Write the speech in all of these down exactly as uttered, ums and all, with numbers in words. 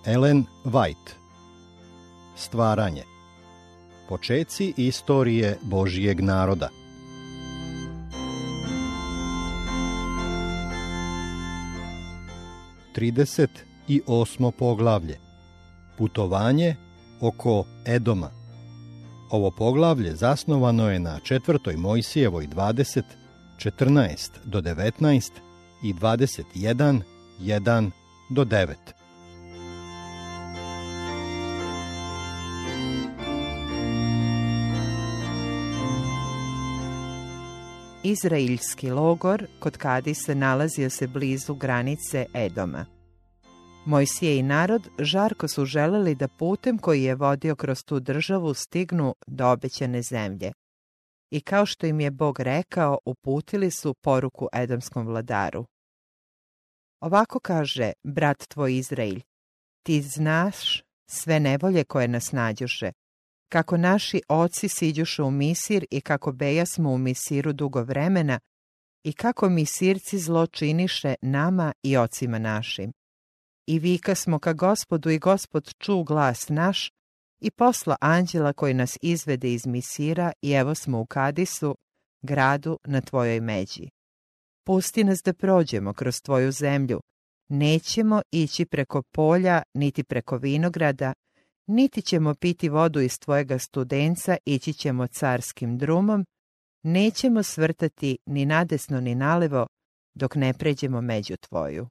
Ellen White. Stvaranje. Počeci istorije Božijeg naroda. trideset osmo poglavlje. Putovanje oko Edoma. Ovo poglavlje zasnovano je na četvrtoj Mojsijevoj dvadeset, četrnaest do devetnaest i dvadeset jedan, jedan do devet. Izraeljski logor kod Kadisa nalazio se blizu granice Edoma. Mojsije i narod žarko su želeli da putem koji je vodio kroz tu državu stignu do obećane zemlje. I kao što im je Bog rekao, uputili su poruku edomskom vladaru. Ovako kaže brat tvoj Izraelj: ti znaš sve nevolje koje nas nađoše, kako naši oci siđuše u Misir i kako bejasmo u Misiru dugo vremena i kako Misirci zlo činiše nama i ocima našim. I vika smo ka Gospodu i Gospod ču glas naš i posla anđela koji nas izvede iz Misira i evo smo u Kadisu, gradu na tvojoj međi. Pusti nas da prođemo kroz tvoju zemlju, nećemo ići preko polja niti preko vinograda, niti ćemo piti vodu iz tvojega studenca, ići ćemo carskim drumom, nećemo svrtati ni nadesno ni nalevo dok ne pređemo među tvoju.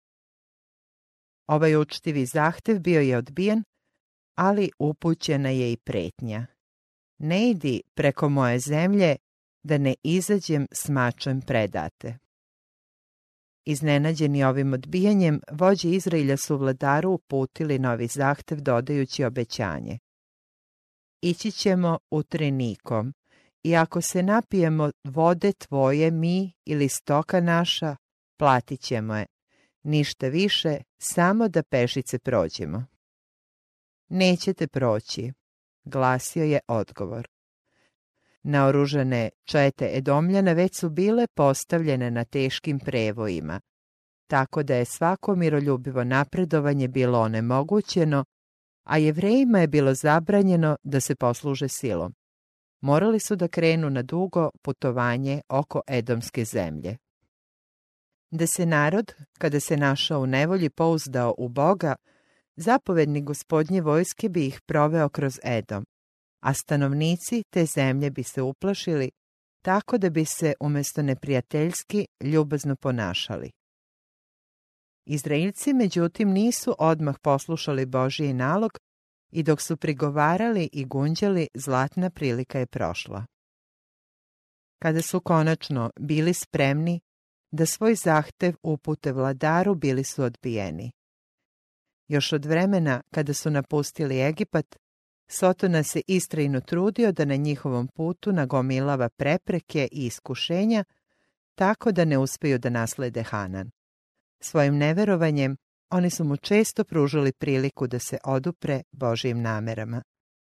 Ovaj učtivi zahtev bio je odbijen, ali upućena je i pretnja. Ne idi preko moje zemlje, da ne izađem s mačem predate. Iznenađeni ovim odbijanjem, vođe Izraelja su vladaru uputili novi zahtev dodajući obećanje. Ići ćemo utrenikom, i ako se napijemo vode tvoje mi ili stoka naša, platit ćemo je. Ništa više, samo da pešice prođemo. Nećete proći, glasio je odgovor. Naoružane čete Edomljana već su bile postavljene na teškim prevojima, tako da je svako miroljubivo napredovanje bilo onemogućeno, a Jevrejima je bilo zabranjeno da se posluže silom. Morali su da krenu na dugo putovanje oko Edomske zemlje. Da se narod, kada se našao u nevolji, pouzdao u Boga, zapovednik Gospodnje vojske bi ih proveo kroz Edom, a stanovnici te zemlje bi se uplašili, tako da bi se umjesto neprijateljski ljubazno ponašali. Izraeljci, međutim, nisu odmah poslušali Božji nalog i dok su prigovarali i gunđali, zlatna prilika je prošla. Kada su konačno bili spremni da svoj zahtev upute vladaru, bili su odbijeni. Još od vremena kada su napustili Egipat, Sotona se istrajno trudio da na njihovom putu nagomilava prepreke i iskušenja, tako da ne uspeju da naslede Hanan. Svojim neverovanjem oni su mu često pružili priliku da se odupre Božjim namerama.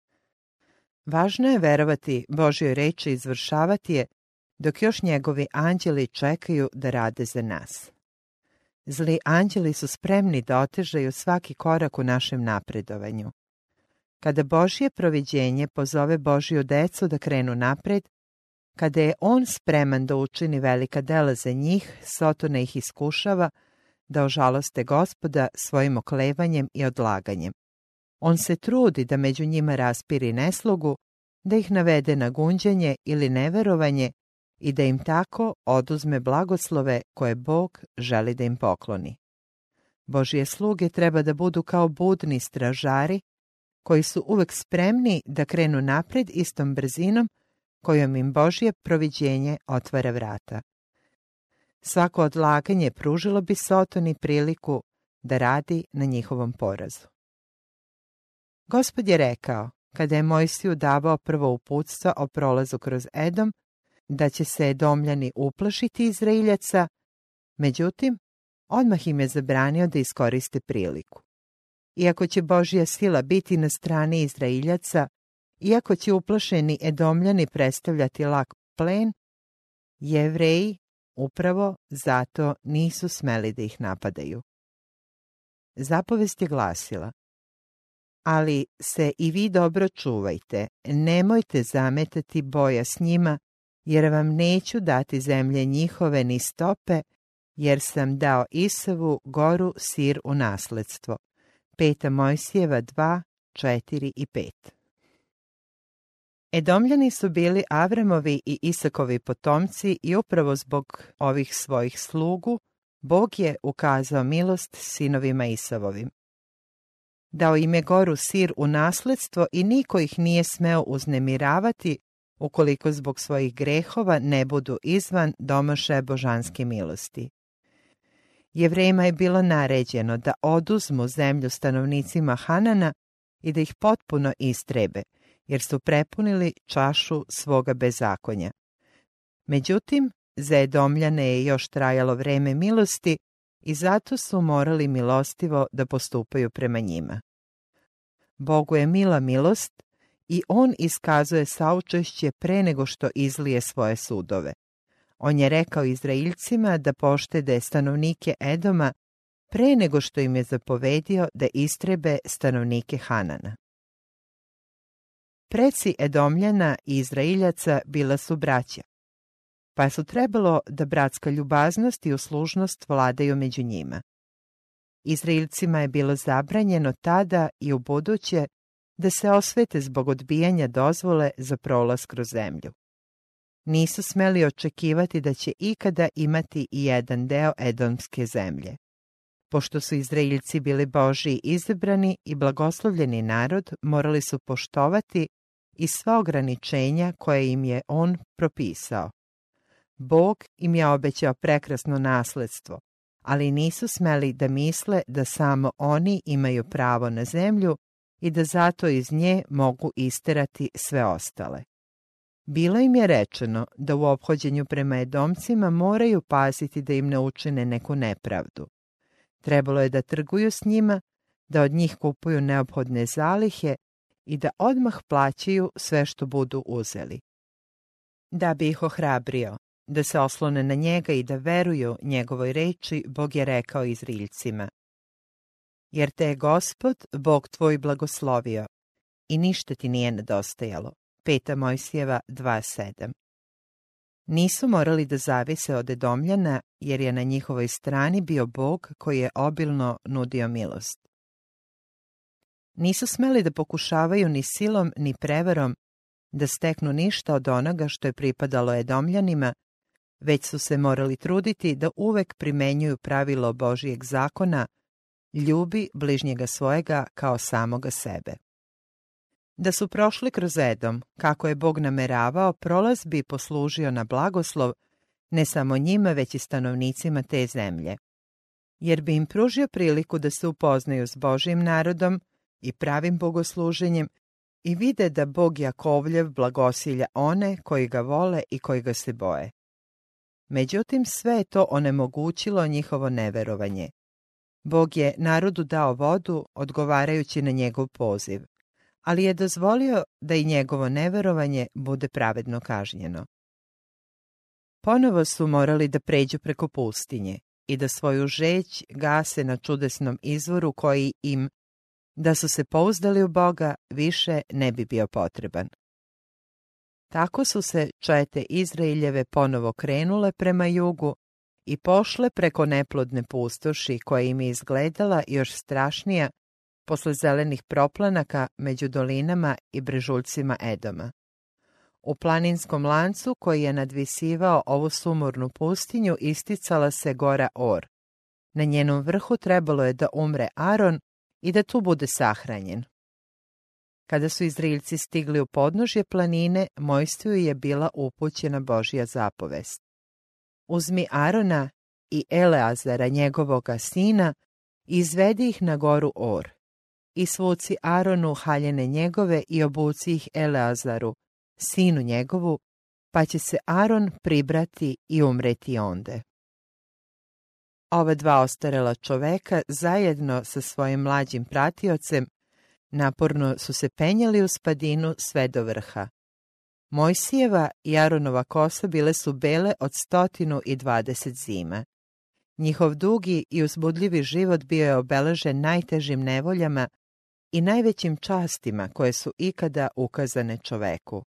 Važno je verovati Božjoj reči i izvršavati je, dok još njegovi anđeli čekaju da rade za nas. Zli anđeli su spremni da otežaju svaki korak u našem napredovanju. Kada Božje proviđenje pozove Božju decu da krenu napred, kada je on spreman da učini velika dela za njih, Sotona ih iskušava da ožaloste Gospoda svojim oklevanjem i odlaganjem. On se trudi da među njima raspiri neslogu, da ih navede na gunđanje ili neverovanje i da im tako oduzme blagoslove koje Bog želi da im pokloni. Božje sluge treba da budu kao budni stražari, koji su uvek spremni da krenu napred istom brzinom kojom im Božje proviđenje otvara vrata. Svako odlaganje pružilo bi Sotoni priliku da radi na njihovom porazu. Gospod je rekao, kada je Mojsiju davao prvo uputstvo o prolazu kroz Edom, da će se Edomljani uplašiti Izraeljaca, međutim, odmah im je zabranio da iskoriste priliku. Iako će Božja sila biti na strani Izraeljaca, iako će uplašeni Edomljani predstavljati lak plen, Jevreji upravo zato nisu smeli da ih napadaju. Zapovest je glasila: Ali se i vi dobro čuvajte, nemojte zametati boja s njima, jer vam neću dati zemlje njihove ni stope, jer sam dao Isavu goru Sir u nasledstvo. Peta Mojsijeva dva, četiri i pet. Edomljani su bili Avramovi i Isakovi potomci i upravo zbog ovih svojih slugu Bog je ukazao milost sinovima Isavovim. Dao im je goru Sir u nasledstvo i niko ih nije smeo uznemiravati ukoliko zbog svojih grehova ne budu izvan domaše božanske milosti. Jevrejima je bilo naređeno da oduzmu zemlju stanovnicima Hanana i da ih potpuno istrebe, jer su prepunili čašu svoga bezakonja. Međutim, za Edomljane je još trajalo vreme milosti i zato su morali milostivo da postupaju prema njima. Bogu je mila milost i on iskazuje saučešće pre nego što izlije svoje sudove. On je rekao Izraeljcima da poštede stanovnike Edoma pre nego što im je zapovedio da istrebe stanovnike Hanana. Preci Edomljana i Izraeljaca bila su braća, pa su trebalo da bratska ljubaznost i uslužnost vladaju među njima. Izraelcima je bilo zabranjeno tada i ubuduće da se osvete zbog odbijanja dozvole za prolaz kroz zemlju. Nisu smeli očekivati da će ikada imati i jedan deo edomske zemlje. Pošto su Izraeljci bili Božji izabrani i blagoslovljeni narod, morali su poštovati i sva ograničenja koje im je on propisao. Bog im je obećao prekrasno nasledstvo, ali nisu smeli da misle da samo oni imaju pravo na zemlju i da zato iz nje mogu isterati sve ostale. Bilo im je rečeno da u ophođenju prema Edomcima moraju paziti da im ne učine neku nepravdu. Trebalo je da trguju s njima, da od njih kupuju neophodne zalihe i da odmah plaćaju sve što budu uzeli. Da bi ih ohrabrio, da se oslone na njega i da veruju njegovoj reči, Bog je rekao Izraeljcima: jer te je Gospod, Bog tvoj, blagoslovio i ništa ti nije nedostajalo. Peta Mojsijeva dva sedam. Nisu morali da zavise od Edomljana, jer je na njihovoj strani bio Bog koji je obilno nudio milost. Nisu smeli da pokušavaju ni silom ni prevarom da steknu ništa od onoga što je pripadalo Edomljanima, već su se morali truditi da uvek primenjuju pravilo Božijeg zakona: ljubi bližnjega svojega kao samoga sebe. Da su prošli kroz Edom, kako je Bog nameravao, prolaz bi poslužio na blagoslov ne samo njima, već i stanovnicima te zemlje, jer bi im pružio priliku da se upoznaju s Božjim narodom i pravim bogosluženjem i vide da Bog Jakovljev blagosilja one koji ga vole i koji ga se boje. Međutim, sve je to onemogućilo njihovo neverovanje. Bog je narodu dao vodu odgovarajući na njegov poziv, ali je dozvolio da i njegovo neverovanje bude pravedno kažnjeno. Ponovo su morali da pređu preko pustinje i da svoju žeć gase na čudesnom izvoru koji im, da su se pouzdali u Boga, više ne bi bio potreban. Tako su se čete Izraeljeve ponovo krenule prema jugu i pošle preko neplodne pustoši koja im je izgledala još strašnija posle zelenih proplanaka među dolinama i brežuljcima Edoma. U planinskom lancu koji je nadvisivao ovu sumornu pustinju isticala se gora Or. Na njenom vrhu trebalo je da umre Aron i da tu bude sahranjen. Kada su Izraeljci stigli u podnožje planine, Mojsiju je bila upućena Božja zapovest: uzmi Arona i Eleazara, njegovoga sina, i izvedi ih na goru Or. I svuci Aronu haljene njegove i obuci ih Eleazaru, sinu njegovu, pa će se Aron pribrati i umreti onde. Ova dva ostarela čoveka zajedno sa svojim mlađim pratiocem naporno su se penjali uz padinu sve do vrha. Mojsijeva i Aronova kosa bile su bele od stotinu i dvadeset zima. Njihov dugi i uzbudljivi život bio je obeležen najtežim nevoljama, i najvećim častima koje su ikada ukazane čoveku.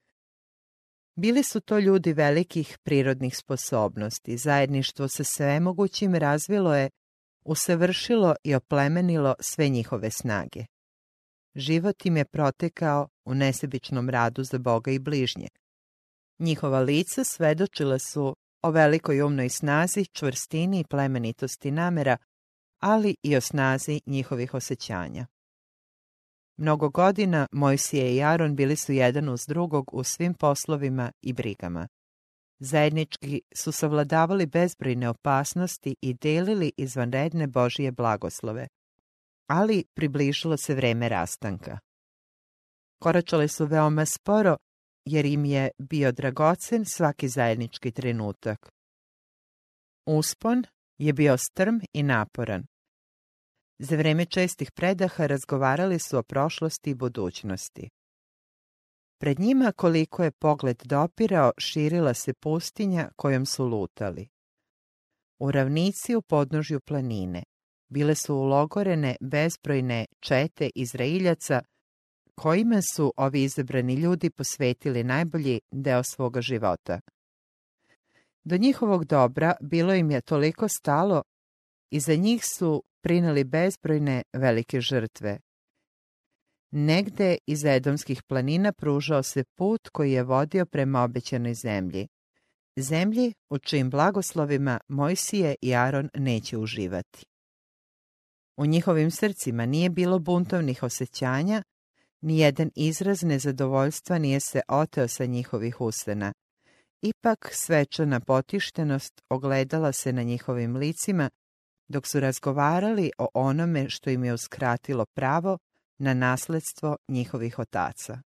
Bili su to ljudi velikih prirodnih sposobnosti, zajedništvo sa svemogućim razvilo je, usavršilo i oplemenilo sve njihove snage. Život im je protekao u nesebičnom radu za Boga i bližnje. Njihova lica svedočila su o velikoj umnoj snazi, čvrstini i plemenitosti namera, ali i o snazi njihovih osjećanja. Mnogo godina Mojsije i Aron bili su jedan uz drugog u svim poslovima i brigama. Zajednički su savladavali bezbrojne opasnosti i delili izvanredne Božije blagoslove, ali približilo se vreme rastanka. Koračali su veoma sporo, jer im je bio dragocen svaki zajednički trenutak. Uspon je bio strm i naporan. Za vreme čestih predaha razgovarali su o prošlosti i budućnosti. Pred njima, koliko je pogled dopirao, širila se pustinja kojom su lutali. U ravnici u podnožju planine bile su ulogorene bezbrojne čete Izraeljaca, kojima su ovi izabrani ljudi posvetili najbolji deo svoga života. Do njihovog dobra bilo im je toliko stalo i za njih su prineli bezbrojne velike žrtve. Negde iz Edomskih planina pružao se put koji je vodio prema obećanoj zemlji. Zemlji u čijim blagoslovima Mojsije i Aron neće uživati. U njihovim srcima nije bilo buntovnih osjećanja, nijedan izraz nezadovoljstva nije se oteo sa njihovih usana. Ipak svečana potištenost ogledala se na njihovim licima, dok su razgovarali o onome što im je uskratilo pravo na nasledstvo njihovih otaca.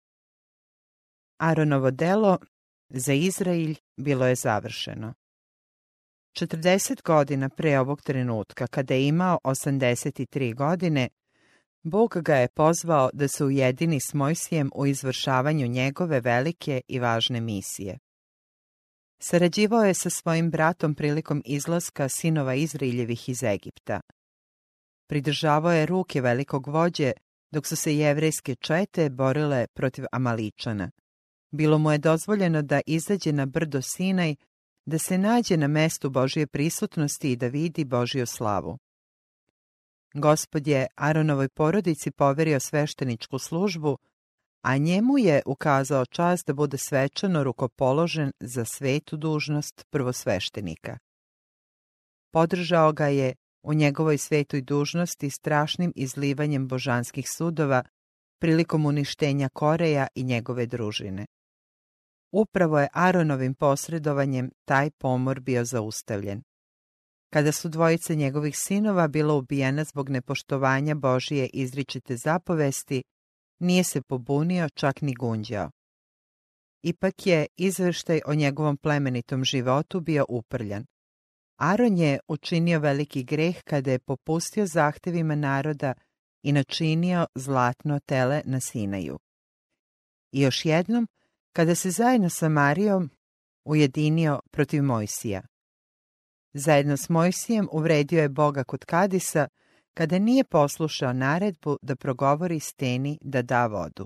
Aronovo delo za Izrael bilo je završeno. Četrdeset godina pre ovog trenutka, kada je imao osamdeset tri godine, Bog ga je pozvao da se ujedini s Mojsijem u izvršavanju njegove velike i važne misije. Sarađivao je sa svojim bratom prilikom izlaska sinova Izraeljevih iz Egipta. Pridržavao je ruke velikog vođe, dok su se jevrejske čete borile protiv Amaličana. Bilo mu je dozvoljeno da izađe na brdo Sinaj, da se nađe na mestu Božje prisutnosti i da vidi Božju slavu. Gospod je Aronovoj porodici poverio svešteničku službu, a njemu je ukazao čast da bude svečano rukopoložen za svetu dužnost prvosveštenika. Podržao ga je u njegovoj svetoj dužnosti strašnim izlivanjem božanskih sudova prilikom uništenja Koreja i njegove družine. Upravo je Aronovim posredovanjem taj pomor bio zaustavljen. Kada su dvojice njegovih sinova bila ubijena zbog nepoštovanja Božije izričite zapovesti, nije se pobunio, čak ni gunđao. Ipak je izveštaj o njegovom plemenitom životu bio uprljan. Aron je učinio veliki greh kada je popustio zahtevima naroda i načinio zlatno tele na Sinaju. I još jednom, kada se zajedno sa Marijom ujedinio protiv Mojsija. Zajedno s Mojsijem uvredio je Boga kod Kadisa, kada nije poslušao naredbu da progovori steni da da vodu.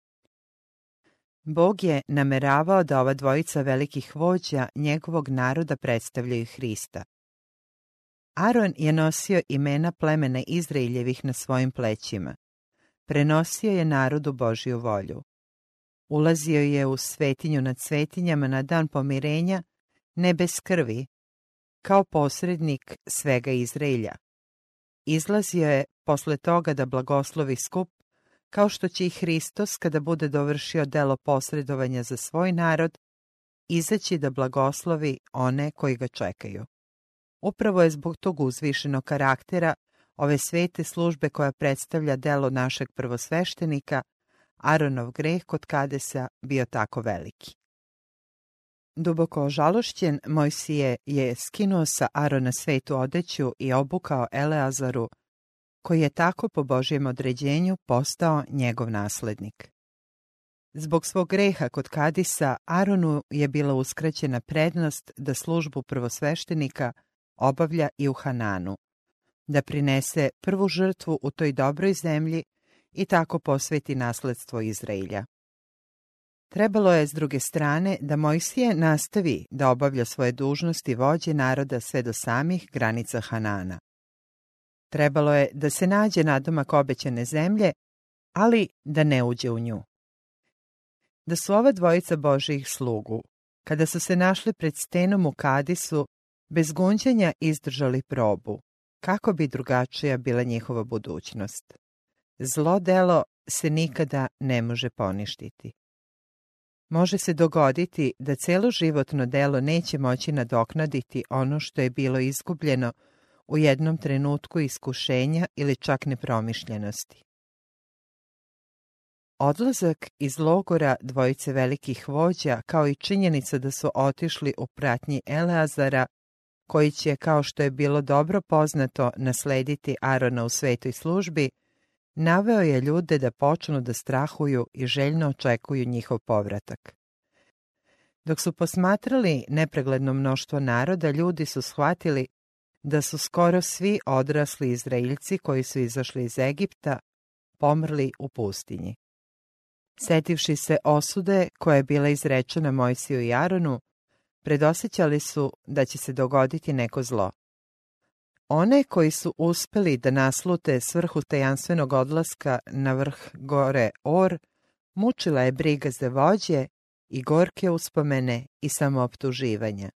Bog je nameravao da ova dvojica velikih vođa njegovog naroda predstavljaju Hrista. Aron je nosio imena plemena Izraeljevih na svojim plećima. Prenosio je narodu Božju volju. Ulazio je u svetinju nad svetinjama na dan pomirenja, ne bez krvi, kao posrednik svega Izraelja. Izlazio je posle toga da blagoslovi skup, kao što će i Hristos, kada bude dovršio delo posredovanja za svoj narod, izaći da blagoslovi one koji ga čekaju. Upravo je zbog tog uzvišenog karaktera ove svete službe koja predstavlja delo našeg prvosveštenika, Aronov greh kod Kadesa bio tako veliki. Duboko ožalošćen, Mojsije je skinuo sa Arona svetu odeću i obukao Eleazaru, koji je tako po Božjem određenju postao njegov naslednik. Zbog svog greha kod Kadisa, Aronu je bila uskraćena prednost da službu prvosveštenika obavlja i u Hananu, da prinese prvu žrtvu u toj dobroj zemlji i tako posveti nasledstvo Izraelja. Trebalo je, s druge strane, da Mojsije nastavi da obavlja svoje dužnosti vođe naroda sve do samih granica Hanana. Trebalo je da se nađe nadomak obećane zemlje, ali da ne uđe u nju. Da su ova dvojica Božijih slugu, kada su se našli pred stenom u Kadisu, bez gunđenja izdržali probu, kako bi drugačija bila njihova budućnost. Zlo delo se nikada ne može poništiti. Može se dogoditi da celo životno delo neće moći nadoknaditi ono što je bilo izgubljeno u jednom trenutku iskušenja ili čak nepromišljenosti. Odlazak iz logora dvojice velikih vođa, kao i činjenica da su otišli u pratnji Eleazara, koji će, kao što je bilo dobro poznato, naslediti Arona u svetoj službi, naveo je ljude da počnu da strahuju i željno očekuju njihov povratak. Dok su posmatrali nepregledno mnoštvo naroda, ljudi su shvatili da su skoro svi odrasli Izraeljci koji su izašli iz Egipta pomrli u pustinji. Setivši se osude koja je bila izrečena Mojsiju i Aronu, predosjećali su da će se dogoditi neko zlo. One koji su uspeli da naslute svrhu tajanstvenog odlaska na vrh gore Or, mučila je briga za vođe i gorke uspomene i samooptuživanja.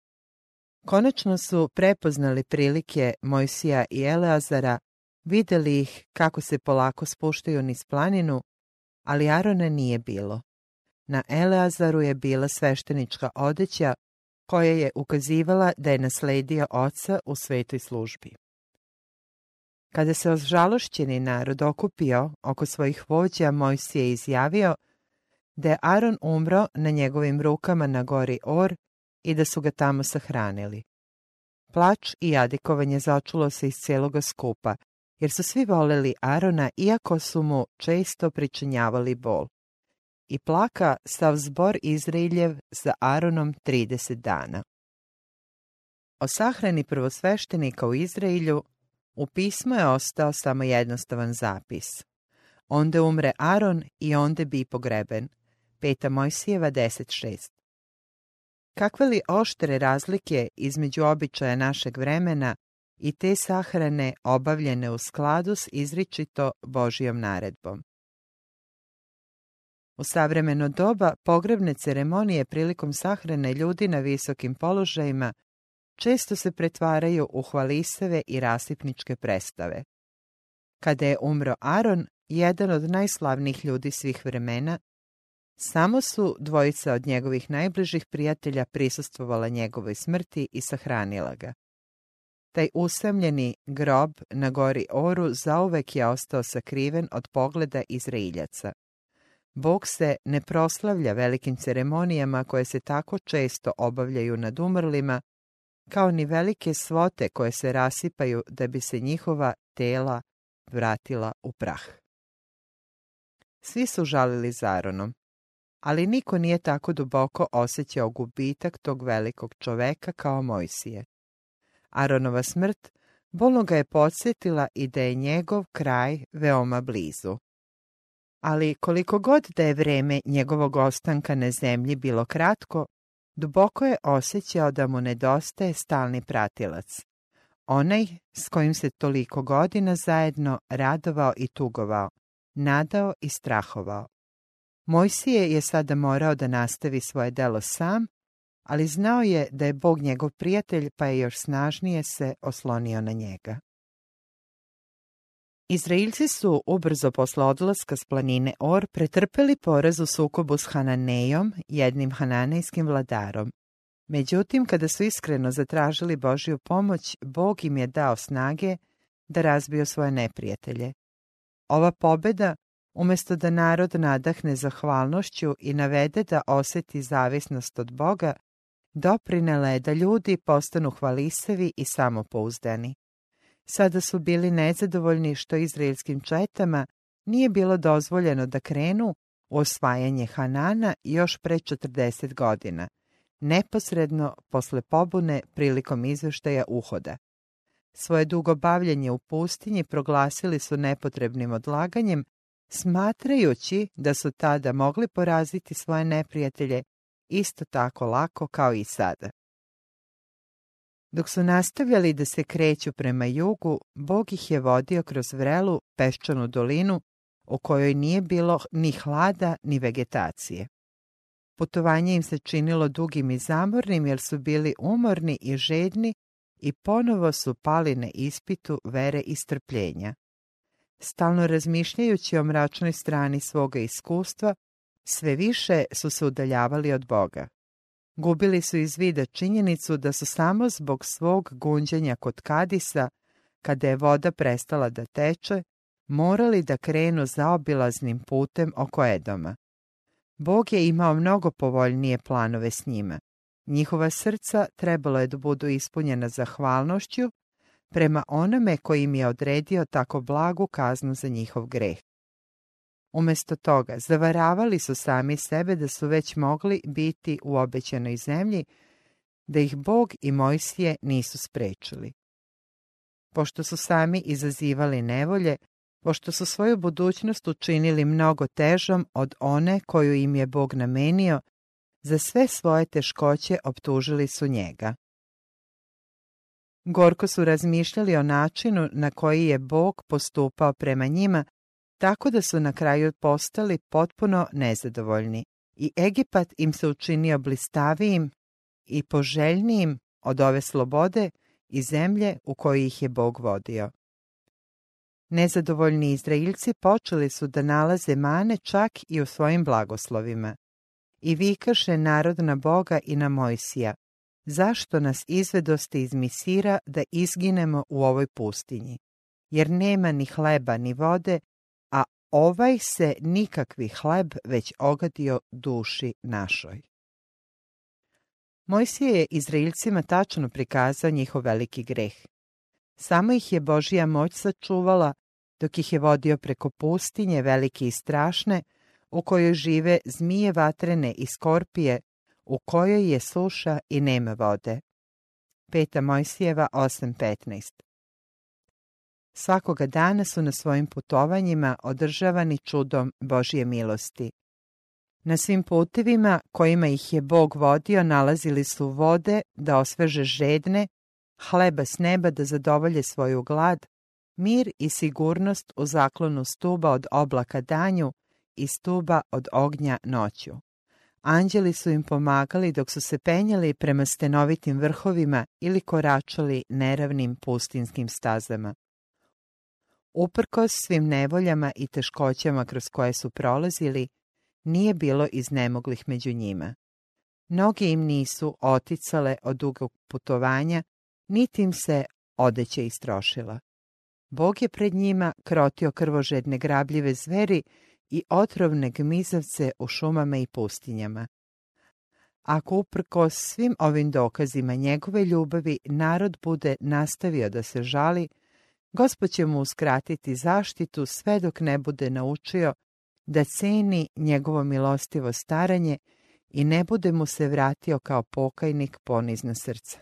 Konačno su prepoznali prilike Mojsija i Eleazara, vidjeli ih kako se polako spuštaju niz planinu, ali Arona nije bilo. Na Eleazaru je bila sveštenička odeća koja je ukazivala da je nasledio oca u svetoj službi. Kada se ožalošćeni narod okupio oko svojih vođa, Mojsije je izjavio da je Aron umro na njegovim rukama na gori Or i da su ga tamo sahranili. Plač i jadikovanje začulo se iz cijeloga skupa, jer su svi voleli Arona, iako su mu često pričinjavali bol. I plaka sav zbor Izraeljev za Aronom trideset dana. O sahrani prvosveštenika u Izraelju u pismu je ostao samo jednostavan zapis. Onde umre Aron i onde bi pogreben. Peta Mojsijeva deset šest. Kakve li oštre razlike između običaja našeg vremena i te sahrane obavljene u skladu s izričito Božijom naredbom. U savremeno doba pogrebne ceremonije prilikom sahrane ljudi na visokim položajima često se pretvaraju u hvalisave i rasipničke predstave. Kada je umro Aron, jedan od najslavnijih ljudi svih vremena, samo su dvojica od njegovih najbližih prijatelja prisustvovala njegovoj smrti i sahranila ga. Taj usamljeni grob na gori Oru zauvek je ostao sakriven od pogleda Izraeljaca. Bog se ne proslavlja velikim ceremonijama koje se tako često obavljaju nad umrlima, kao ni velike svote koje se rasipaju da bi se njihova tela vratila u prah. Svi su žalili za Aronom, ali niko nije tako duboko osjećao gubitak tog velikog čoveka kao Mojsije. Aronova smrt bolno ga je podsjetila i da je njegov kraj veoma blizu. Ali koliko god da je vreme njegovog ostanka na zemlji bilo kratko, duboko je osjećao da mu nedostaje stalni pratilac. Onaj s kojim se toliko godina zajedno radovao i tugovao, nadao i strahovao. Mojsije je sada morao da nastavi svoje delo sam, ali znao je da je Bog njegov prijatelj, pa je još snažnije se oslonio na njega. Izraeljci su ubrzo posle odlaska s planine Or pretrpeli poraz u sukobu s Hananejom, jednim hananejskim vladarom. Međutim, kada su iskreno zatražili Božju pomoć, Bog im je dao snage da razbiju svoje neprijatelje. Ova pobeda, umjesto da narod nadahne zahvalnošću i navede da osjeti zavisnost od Boga, doprinela je da ljudi postanu hvalisavi i samopouzdani. Sada su bili nezadovoljni što izraelskim četama nije bilo dozvoljeno da krenu u osvajanje Hanana još pre četrdeset godina, neposredno posle pobune prilikom izveštaja Uhoda. Svoje dugo bavljenje u pustinji proglasili su nepotrebnim odlaganjem smatrajući da su tada mogli poraziti svoje neprijatelje isto tako lako kao i sada. Dok su nastavljali da se kreću prema jugu, Bog ih je vodio kroz vrelu peščanu dolinu u kojoj nije bilo ni hlada ni vegetacije. Putovanje im se činilo dugim i zamornim jer su bili umorni i žedni i ponovo su pali na ispitu vere i strpljenja. Stalno razmišljajući o mračnoj strani svoga iskustva, sve više su se udaljavali od Boga. Gubili su iz vida činjenicu da su samo zbog svog gunđenja kod Kadisa, kada je voda prestala da teče, morali da krenu zaobilaznim putem oko Edoma. Bog je imao mnogo povoljnije planove s njima. Njihova srca trebalo je da budu ispunjena zahvalnošću prema onome koji im je odredio tako blagu kaznu za njihov greh. Umjesto toga, zavaravali su sami sebe da su već mogli biti u obećanoj zemlji, da ih Bog i Mojsije nisu sprečili. Pošto su sami izazivali nevolje, pošto su svoju budućnost učinili mnogo težom od one koju im je Bog namenio, za sve svoje teškoće optužili su njega. Gorko su razmišljali o načinu na koji je Bog postupao prema njima, tako da su na kraju postali potpuno nezadovoljni i Egipat im se učinio blistavijim i poželjnijim od ove slobode i zemlje u kojoj ih je Bog vodio. Nezadovoljni Izraelci počeli su da nalaze mane čak i u svojim blagoslovima i vikaše narod na Boga i na Mojsija: zašto nas izvedoste iz Misira da izginemo u ovoj pustinji? Jer nema ni hleba ni vode, a ovaj se nikakvi hleb već ogadio duši našoj. Mojsije je Izraelcima tačno prikazao njihov veliki greh. Samo ih je Božja moć sačuvala dok ih je vodio preko pustinje velike i strašne, u kojoj žive zmije vatrene i skorpije, u kojoj je suša i nema vode. Peta Mojsijeva osam petnaest. Svakoga dana su na svojim putovanjima održavani čudom Božje milosti. Na svim putevima kojima ih je Bog vodio nalazili su vode da osveže žedne, hleba s neba da zadovolje svoju glad, mir i sigurnost u zaklonu stuba od oblaka danju i stuba od ognja noću. Anđeli su im pomagali dok su se penjali prema stenovitim vrhovima ili koračali neravnim pustinskim stazama. Uprkos svim nevoljama i teškoćama kroz koje su prolazili, nije bilo iznemoglih među njima. Noge im nisu oticale od dugog putovanja, niti im se odeća istrošila. Bog je pred njima krotio krvožedne grabljive zveri i otrovne gmizavce u šumama i pustinjama. Ako uprkos svim ovim dokazima njegove ljubavi narod bude nastavio da se žali, Gospod će mu uskratiti zaštitu sve dok ne bude naučio da ceni njegovo milostivo staranje i ne bude mu se vratio kao pokajnik ponizna srca.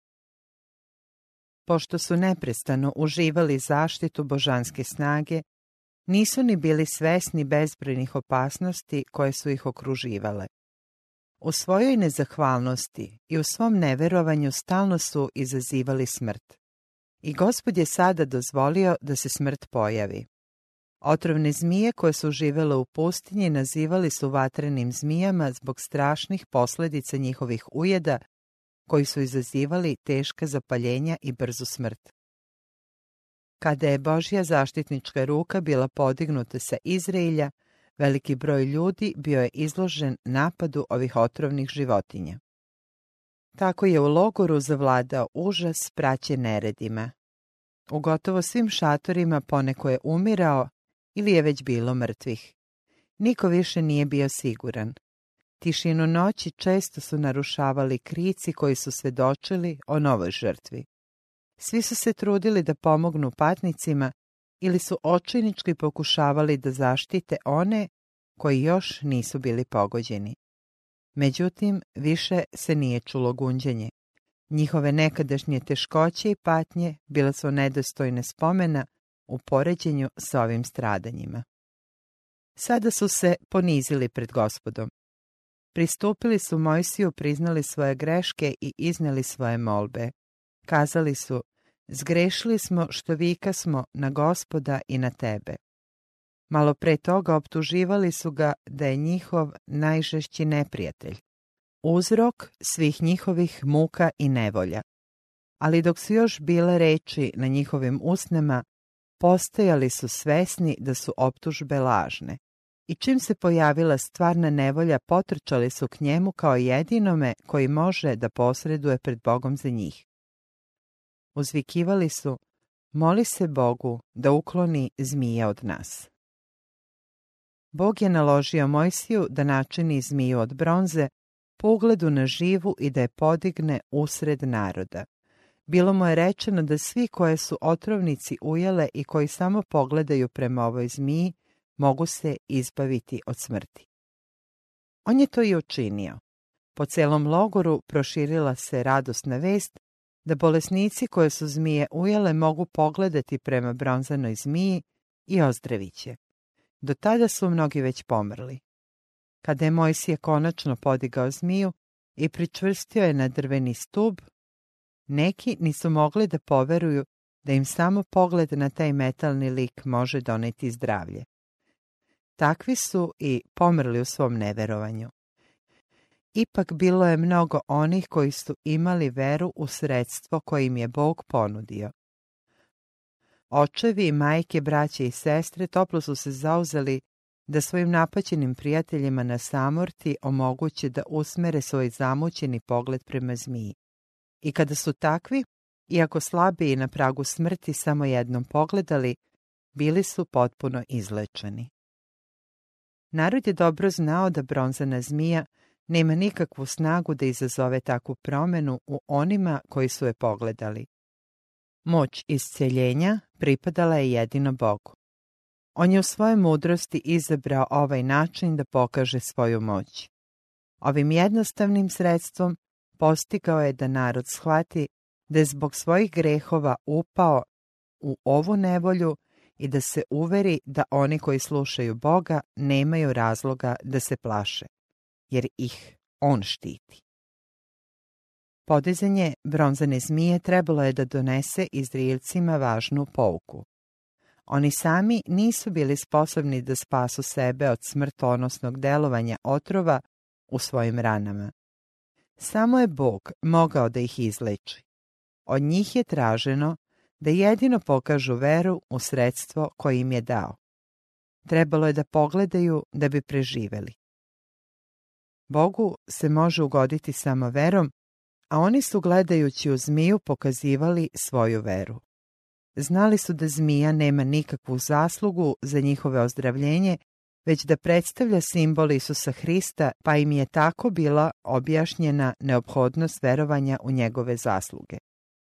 Pošto su neprestano uživali zaštitu božanske snage, nisu ni bili svesni bezbrojnih opasnosti koje su ih okruživale. U svojoj nezahvalnosti i u svom neverovanju stalno su izazivali smrt. I Gospod je sada dozvolio da se smrt pojavi. Otrovne zmije koje su živele u pustinji nazivali su vatrenim zmijama zbog strašnih posljedica njihovih ujeda koji su izazivali teška zapaljenja i brzu smrt. Kada je Božja zaštitnička ruka bila podignuta sa Izraelja, veliki broj ljudi bio je izložen napadu ovih otrovnih životinja. Tako je u logoru zavladao užas praćen neredima. U gotovo svim šatorima poneko je umirao ili je već bilo mrtvih. Niko više nije bio siguran. Tišinu noći često su narušavali krici koji su svedočili o novoj žrtvi. Svi su se trudili da pomognu patnicima ili su očajnički pokušavali da zaštite one koji još nisu bili pogođeni. Međutim, više se nije čulo gunđenje. Njihove nekadašnje teškoće i patnje bile su nedostojne spomena u poređenju s ovim stradanjima. Sada su se ponizili pred Gospodom. Pristupili su Mojsiju, priznali svoje greške i iznijeli svoje molbe. Kazali su, zgrešili smo što vikasmo na Gospoda i na tebe. Malo pre toga optuživali su ga da je njihov najžešći neprijatelj, uzrok svih njihovih muka i nevolja. Ali dok su još bile reči na njihovim usnama, postajali su svesni da su optužbe lažne. I čim se pojavila stvarna nevolja, potrčali su k njemu kao jedinome koji može da posreduje pred Bogom za njih. Uzvikivali su, moli se Bogu da ukloni zmije od nas. Bog je naložio Mojsiju da načini zmiju od bronze po ugledu na živu i da je podigne usred naroda. Bilo mu je rečeno da svi koje su otrovnici ujele i koji samo pogledaju prema ovoj zmiji, mogu se izbaviti od smrti. On je to i učinio. Po celom logoru proširila se radosna vest da bolesnici koje su zmije ujele mogu pogledati prema bronzanoj zmiji i ozdraviće. Do tada su mnogi već pomrli. Kada je Mojsije konačno podigao zmiju i pričvrstio je na drveni stub, neki nisu mogli da poveruju da im samo pogled na taj metalni lik može doneti zdravlje. Takvi su i pomrli u svom neverovanju. Ipak bilo je mnogo onih koji su imali veru u sredstvo koje im je Bog ponudio. Očevi, majke, braće i sestre toplo su se zauzeli da svojim napaćenim prijateljima na samorti omoguće da usmere svoj zamućeni pogled prema zmiji. I kada su takvi, iako slabiji na pragu smrti samo jednom pogledali, bili su potpuno izlečeni. Narod je dobro znao da bronzana zmija nema nikakvu snagu da izazove takvu promenu u onima koji su je pogledali. Moć isceljenja pripadala je jedino Bogu. On je u svojoj mudrosti izabrao ovaj način da pokaže svoju moć. Ovim jednostavnim sredstvom postigao je da narod shvati da je zbog svojih grehova upao u ovu nevolju i da se uveri da oni koji slušaju Boga nemaju razloga da se plaše, jer ih On štiti. Podizanje bronzane zmije trebalo je da donese Izraelcima važnu pouku. Oni sami nisu bili sposobni da spasu sebe od smrtonosnog delovanja otrova u svojim ranama. Samo je Bog mogao da ih izleči. Od njih je traženo da jedino pokažu veru u sredstvo koje im je dao. Trebalo je da pogledaju da bi preživeli. Bogu se može ugoditi samo verom, a oni su gledajući u zmiju pokazivali svoju veru. Znali su da zmija nema nikakvu zaslugu za njihove ozdravljenje, već da predstavlja simbol Isusa Hrista, pa im je tako bila objašnjena neophodnost verovanja u njegove zasluge.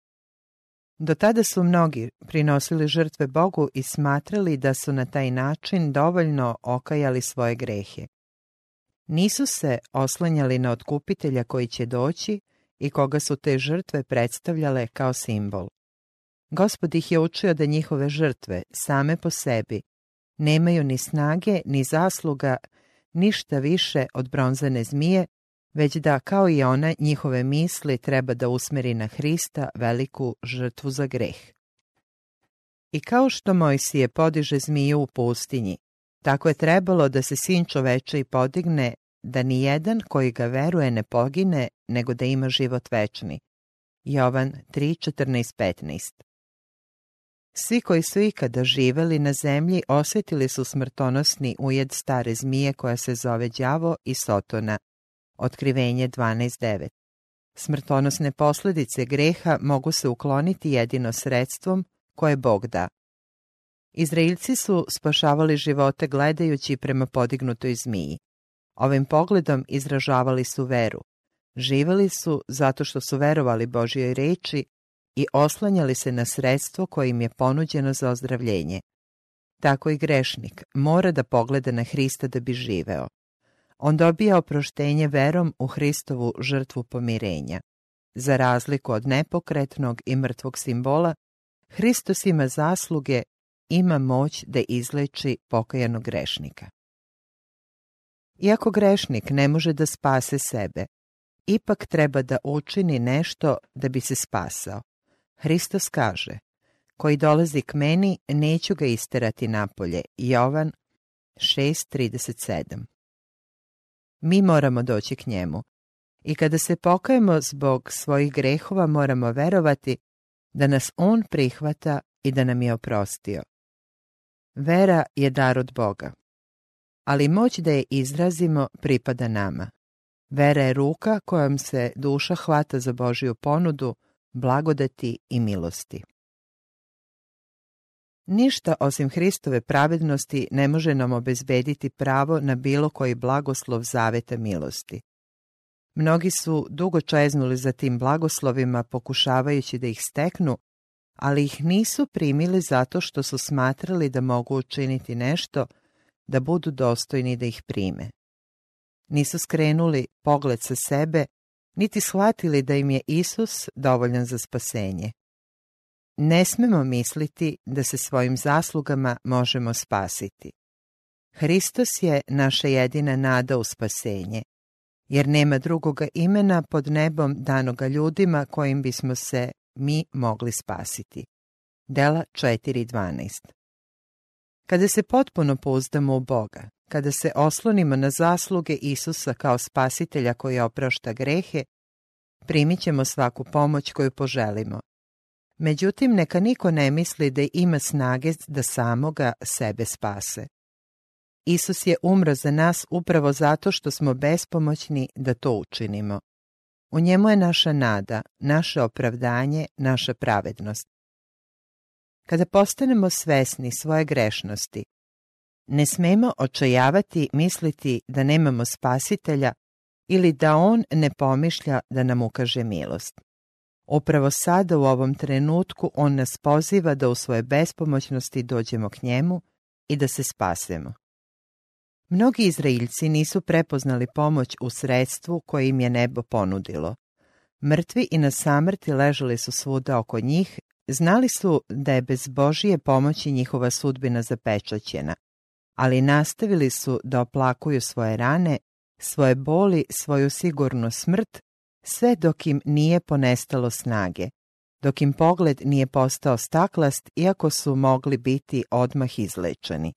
Do tada su mnogi prinosili žrtve Bogu i smatrali da su na taj način dovoljno okajali svoje grehe. Nisu se oslanjali na otkupitelja koji će doći i koga su te žrtve predstavljale kao simbol. Gospod ih je učio da njihove žrtve same po sebi nemaju ni snage, ni zasluga, ništa više od bronzane zmije, već da, kao i ona, njihove misli treba da usmeri na Hrista, veliku žrtvu za greh. I kao što Mojsije podiže zmiju u pustinji, tako je trebalo da se Sin čovečiji podigne, da ni jedan koji ga veruje ne pogine, nego da ima život večni. Jovan tri četrnaest petnaest. Svi koji su ikada živeli na zemlji osjetili su smrtonosni ujed stare zmije koja se zove đavo i sotona. Otkrivenje dvanaest devet. Smrtonosne posljedice greha mogu se ukloniti jedino sredstvom koje Bog da. Izraelci su spašavali živote gledajući prema podignutoj zmiji. Ovim pogledom izražavali su veru. Živeli su zato što su verovali Božjoj reči i oslanjali se na sredstvo koje im je ponuđeno za ozdravljenje. Tako i grešnik mora da pogleda na Hrista da bi živeo. On dobija oproštenje verom u Hristovu žrtvu pomirenja. Za razliku od nepokretnog i mrtvog simbola, Hristos ima zasluge, ima moć da izleči pokajanog grešnika. Iako grešnik ne može da spase sebe, ipak treba da učini nešto da bi se spasao. Hristos kaže: koji dolazi k meni, neću ga isterati napolje. Jovan šest trideset sedam. Mi moramo doći k njemu i kada se pokajemo zbog svojih grehova, moramo verovati da nas on prihvata i da nam je oprostio. Vera je dar od Boga, ali moć da je izrazimo pripada nama. Vera je ruka kojom se duša hvata za Božju ponudu, blagodati i milosti. Ništa osim Hristove pravednosti ne može nam obezbediti pravo na bilo koji blagoslov zaveta milosti. Mnogi su dugo čeznuli za tim blagoslovima pokušavajući da ih steknu, ali ih nisu primili zato što su smatrali da mogu učiniti nešto da budu dostojni da ih prime. Nisu skrenuli pogled sa sebe, niti shvatili da im je Isus dovoljan za spasenje. Ne smemo misliti da se svojim zaslugama možemo spasiti. Hristos je naša jedina nada u spasenje, jer nema drugoga imena pod nebom danoga ljudima kojim bismo se mi mogli spasiti. Dela četiri dvanaest. Kada se potpuno pouzdamo u Boga, kada se oslonimo na zasluge Isusa kao spasitelja koji oprašta grehe, primit ćemo svaku pomoć koju poželimo. Međutim, neka niko ne misli da ima snage da samoga sebe spase. Isus je umro za nas upravo zato što smo bespomoćni da to učinimo. U njemu je naša nada, naše opravdanje, naša pravednost. Kada postanemo svesni svoje grešnosti, ne smemo očajavati misliti da nemamo spasitelja ili da on ne pomišlja da nam ukaže milost. Upravo sada u ovom trenutku on nas poziva da u svoje bespomoćnosti dođemo k njemu i da se spasemo. Mnogi Izraeljci nisu prepoznali pomoć u sredstvu koje im je nebo ponudilo. Mrtvi i na samrti ležali su svuda oko njih, znali su da je bez Božije pomoći njihova sudbina zapečaćena, ali nastavili su da oplakuju svoje rane, svoje boli, svoju sigurnu smrt, sve dok im nije ponestalo snage, dok im pogled nije postao staklast, iako su mogli biti odmah izlečeni.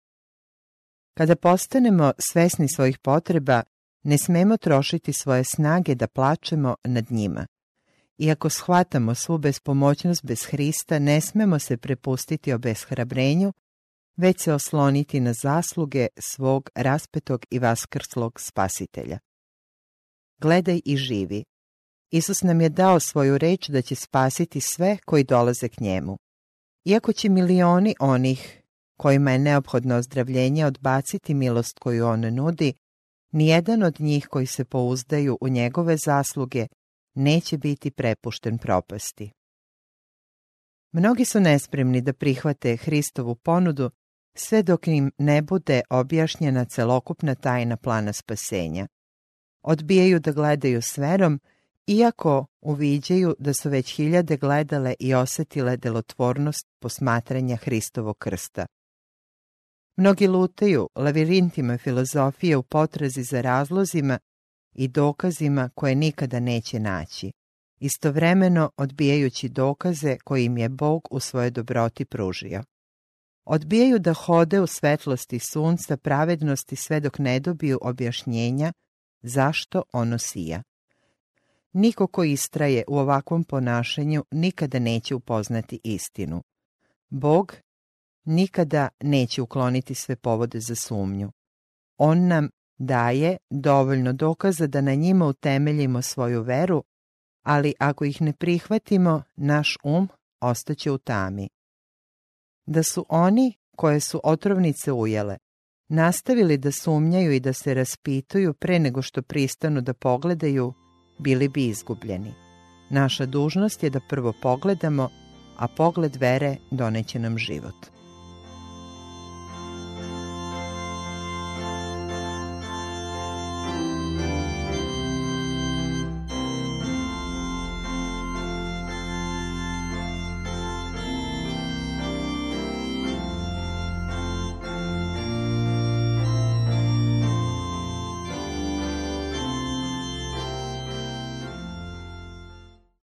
Kada postanemo svesni svojih potreba, ne smemo trošiti svoje snage da plačemo nad njima. Iako shvatamo svu bespomoćnost bez Hrista, ne smemo se prepustiti obeshrabrenju, već se osloniti na zasluge svog raspetog i vaskrslog Spasitelja. Gledaj i živi. Isus nam je dao svoju reč da će spasiti sve koji dolaze k njemu. Iako će milioni onih kojima je neophodno ozdravljenje odbaciti milost koju on nudi, nijedan od njih koji se pouzdaju u njegove zasluge neće biti prepušten propasti. Mnogi su nespremni da prihvate Hristovu ponudu sve dok im ne bude objašnjena celokupna tajna plana spasenja. Odbijaju da gledaju s verom, iako uviđaju da su već hiljade gledale i osetile delotvornost posmatranja Hristovog krsta. Mnogi lutaju lavirintima filozofije u potrazi za razlozima i dokazima koje nikada neće naći, istovremeno odbijajući dokaze koje im je Bog u svojoj dobroti pružio. Odbijaju da hode u svetlosti sunca pravednosti sve dok ne dobiju objašnjenja zašto ono sija. Niko ko istraje u ovakvom ponašanju nikada neće upoznati istinu. Bog nikada neće ukloniti sve povode za sumnju. On nam daje dovoljno dokaza da na njima utemeljimo svoju veru, ali ako ih ne prihvatimo, naš um ostaće u tami. Da su oni, koje su otrovnice ujele, nastavili da sumnjaju i da se raspituju pre nego što pristanu da pogledaju, bili bi izgubljeni. Naša dužnost je da prvo pogledamo, a pogled vere doneće nam život.